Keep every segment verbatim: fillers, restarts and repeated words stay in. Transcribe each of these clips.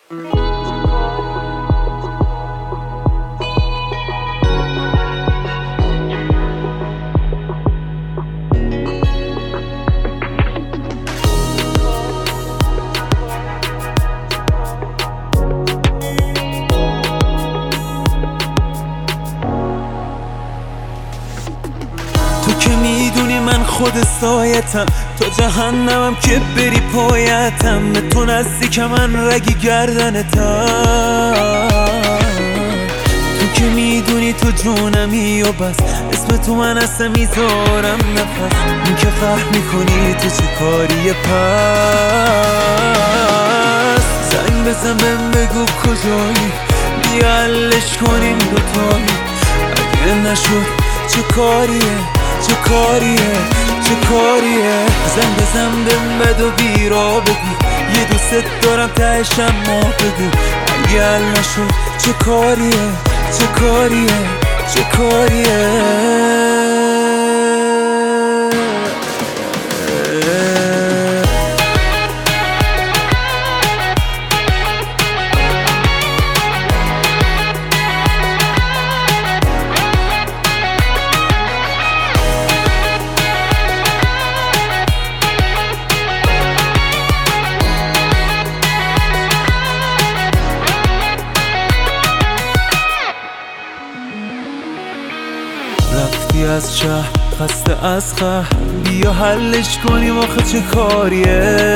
تو که میدونی من خود سایتم، تو جهنمم که بری پایتم، به تو نزدیک من رگی گردنتم. تو که میدونی تو جونمی و بس، اسم تو من اصلا میذارم نفس. این که فهمی کنی تو چه کاریه پس، زنگ بزن بهم بگو کجایی، بیا حلش کنیم دوتایی. اگه نشد چه کاریه چه کاریه چه کاریه، زنگ بزن بهم بد و بیرا بگو، یه دوست دارم تهش اما بگو. اگه حل نشد چه کاریه چه کاریه چه کاریه. رفتی از شهر خسته از خه، بیا حلش کنیم آخه چه کاریه.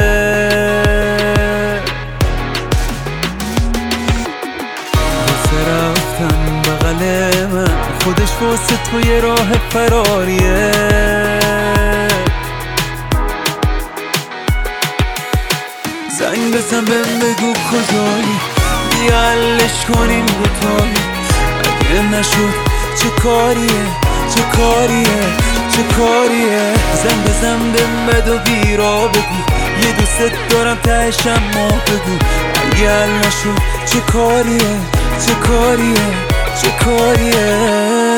واسه رفتن بغل من، خودش واسه تو یه راه فراریه. زنگ بزن بهم بگو کجایی، بیا حلش کنیم دوتایی. اگه نشد چه کاریه چه کاریه چه کاریه، زنگ بزن بهم بد و بیرا بگو، یه دوست دارم تهش اما بگو. اگه حل نشد چه کاریه چه کاریه چه کاریه.